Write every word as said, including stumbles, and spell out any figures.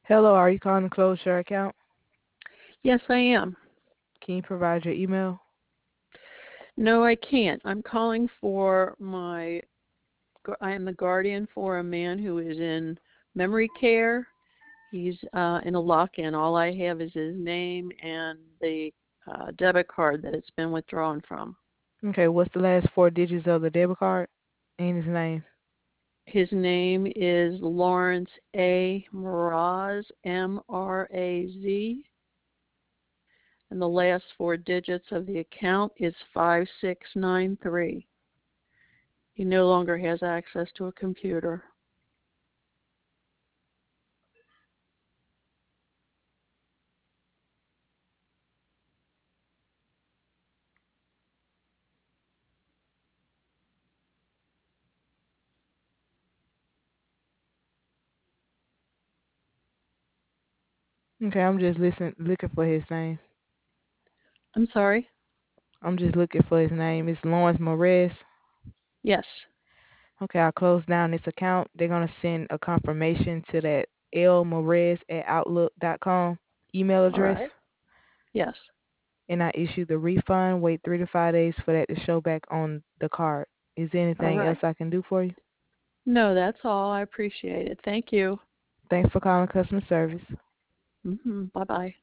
Hello, are you calling to close your account? Yes, I am. Can you provide your email? No, I can't. I'm calling for my, I am the guardian for a man who is in memory care. He's uh, in a lock-in. All I have is his name and the uh, debit card that it's been withdrawn from. Okay, what's the last four digits of the debit card and his name? His name is Lawrence A. Mraz, M R A Z, and the last four digits of the account is five six nine three. He no longer has access to a computer. Okay, I'm just listen, looking for his name. I'm sorry? I'm just looking for his name. It's Lawrence Morez. Yes. Okay, I'll close down this account. They're going to send a confirmation to that lmorez at outlook dot com email All address, right. Yes. and I issue the refund. Wait three to five days for that to show back on the card. Is there All anything else right. I can do for you? No, that's all. I appreciate it. Thank you. Thanks for calling customer service. Mm-hmm. Bye-bye.